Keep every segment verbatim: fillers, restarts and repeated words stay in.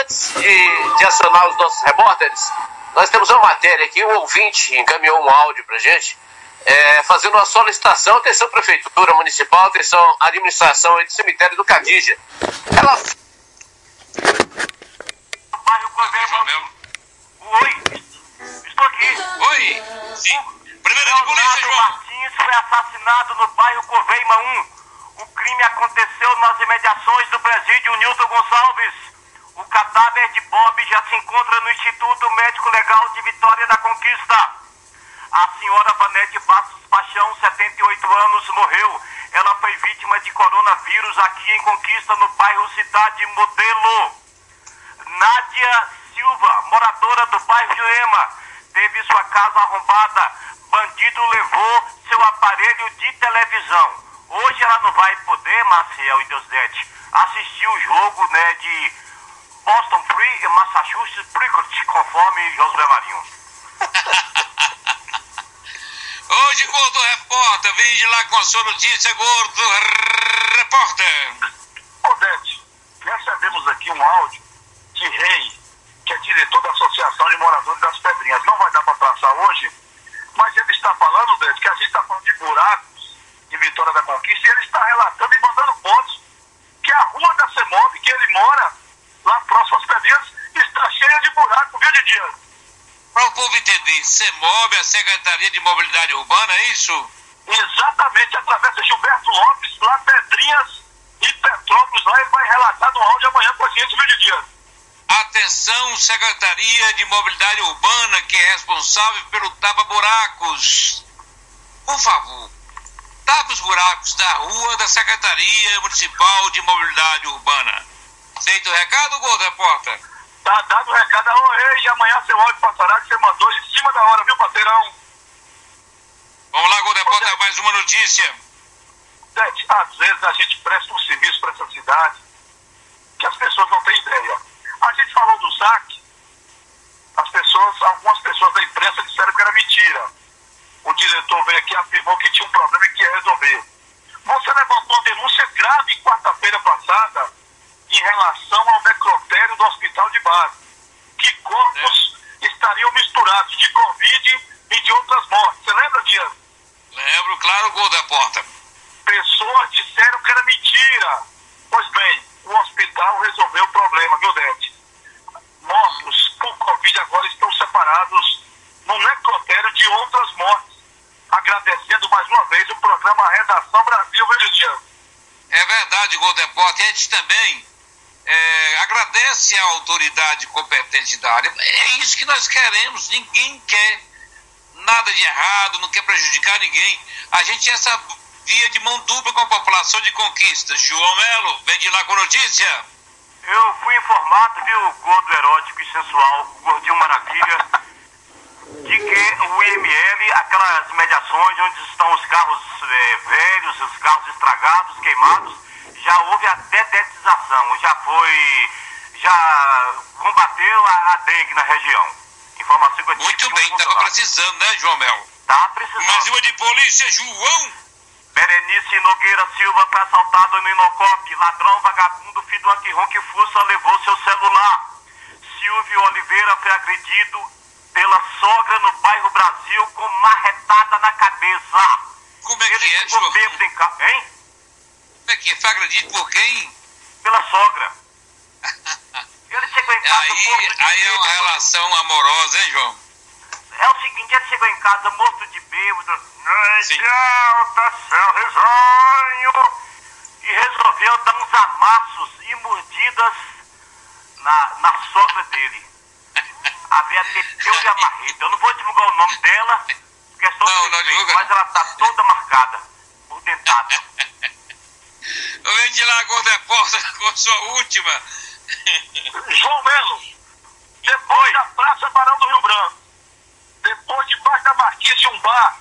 antes de, de acionar os nossos repórteres, nós temos uma matéria aqui, um ouvinte encaminhou um áudio pra gente, é, fazendo uma solicitação, atenção Prefeitura Municipal, atenção Administração do Cemitério do Cadija. Ela... Bairro Covema. Oi, estou aqui. Oi, sim. Primeira de polícia, João. Martins foi assassinado no bairro Coveima um. O crime aconteceu nas imediações do presídio Nilton Gonçalves. O cadáver de Bob já se encontra no Instituto Médico Legal de Vitória da Conquista. A senhora Vanete Bastos Paixão, setenta e oito anos, morreu. Ela foi vítima de coronavírus aqui em Conquista, no bairro Cidade Modelo. Nádia Silva, moradora do bairro Jurema, teve sua casa arrombada. Bandido levou seu aparelho de televisão. Hoje ela não vai poder, Maciel e Deusdete, assistir o jogo, né, de Boston Free e Massachusetts Precoce, conforme Josué Marinho. Hoje, Gordo Repórter, vem de lá com a sua notícia, Gordo Repórter. Odete, recebemos aqui um áudio de Rei, que é diretor da Associação de Moradores das Pedrinhas. Não vai dar para passar hoje, mas ele está falando, Odete, que a gente está falando de buracos em Vitória da Conquista, e ele está relatando e mandando fotos que a rua da CEMOB, que ele mora lá próximo às Pedrinhas, está cheia de buracos, viu, Didiano? Para o povo entender, CEMOB, a Secretaria de Mobilidade Urbana, é isso? Exatamente, através de Gilberto Lopes, lá Pedrinhas e Petrópolis, lá ele vai relatar no áudio amanhã com a gente, viu, Didiano? Atenção, Secretaria de Mobilidade Urbana, que é responsável pelo tapa-buracos. Por favor, tapa os buracos da rua da Secretaria Municipal de Mobilidade Urbana. Feito o recado, Gordo Repórter? Tá dado o recado ao Rei, e amanhã seu áudio passará, que você mandou em cima da hora, viu, parceirão? Vamos lá, Gordo Repórter, mais uma notícia. Sete, às vezes a gente presta um serviço para essa cidade que as pessoas não têm ideia. A gente falou do saque, as pessoas, algumas pessoas da imprensa disseram que era mentira. O diretor veio aqui e afirmou que tinha um problema e que ia resolver. Você levantou uma denúncia grave quarta-feira passada em relação ao necrotério do hospital de base, que corpos é. estariam misturados de Covid e de outras mortes. Você lembra, Diano? Lembro, claro, Gordo Repórter. Pessoas disseram que era mentira. Pois bem, o hospital resolveu o problema, viu, Dete? Mortos por Covid agora estão separados no necrotério de outras mortes. Agradecendo mais uma vez o programa Redação Brasil, viu, Diano? É verdade, Gordo Repórter. A gente também é, agradece a autoridade competente da área. É isso que nós queremos. Ninguém quer nada de errado, não quer prejudicar ninguém. A gente é essa via de mão dupla com a população de Conquista. João Melo, vem de lá com notícia. Eu fui informado, viu, gordo erótico e sensual, o gordinho maravilha, de que o I M L, aquelas mediações onde estão os carros é, velhos, os carros estragados, queimados, já houve a dedetização, já foi, já combateu a, a dengue na região. Informação que eu tive. Muito bem, estava precisando, né, João Melo? Tá precisando. Mais uma de polícia, João. Berenice Nogueira Silva foi assaltado no Inocop. Ladrão vagabundo, filho do Anquirron que fuça, levou seu celular. Silvio Oliveira foi agredido pela sogra no bairro Brasil com marretada na cabeça. Como é que Ele é, ficou João? bêbado em casa. Hein? Como é que é? Foi agredido por quem? Pela sogra. Ele chegou em casa Aí, morto de aí é uma bêbado. relação amorosa, hein, João? É o seguinte, ele chegou em casa morto de bêbado. Sim. Alta, céu risonho. E resolveu dar uns amassos e mordidas na, na sogra dele. A véia meteu-lhe a marreta. Eu não vou divulgar o nome dela, questão Não, de não respeito, divulga. mas ela tá toda marcada por dentada. Vem de lá, Gordo Repórter, com a sua última. João Melo, depois da Praça Barão do Rio Branco, depois debaixo da marquise de um bar,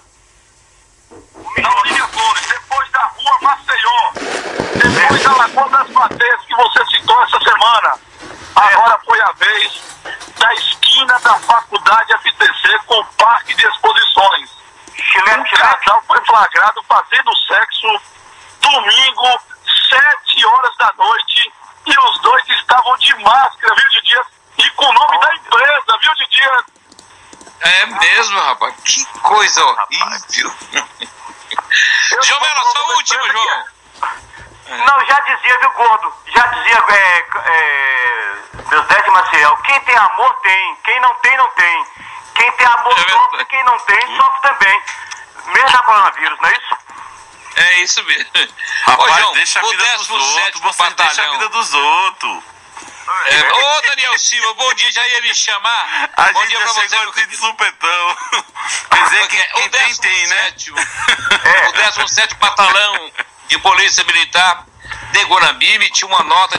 na Olívia Flores, depois da Rua Maceió, depois da Lagoa das Bateias que você citou essa semana, agora foi a vez da esquina da Faculdade F T C com o Parque de Exposições. Um casal foi flagrado fazendo sexo domingo, sete horas da noite, e os dois estavam de máscara, viu, Didi? mesmo, rapaz? Que coisa horrível. João Melo, só o último, João. Não, já dizia, viu, Gordo? Já dizia, é, é, meus Zé de Maciel, quem tem amor tem, quem não tem, não tem. Quem tem amor É sofre, quem não tem, sofre também. Mesmo da coronavírus, não é isso? É isso mesmo. Rapaz, Ô, João, deixa a o vida dos outros, dezessimo você deixa a Batalhão. vida dos outros. É, ô, Daniel Silva, bom dia, já ia me chamar. A bom gente dia já pra você, chegou meu assim de querido. supetão. Quer dizer que Porque quem o tem, tem, né? décimo sétimo O décimo sétimo Batalhão de Polícia Militar de Guanambi emitiu uma nota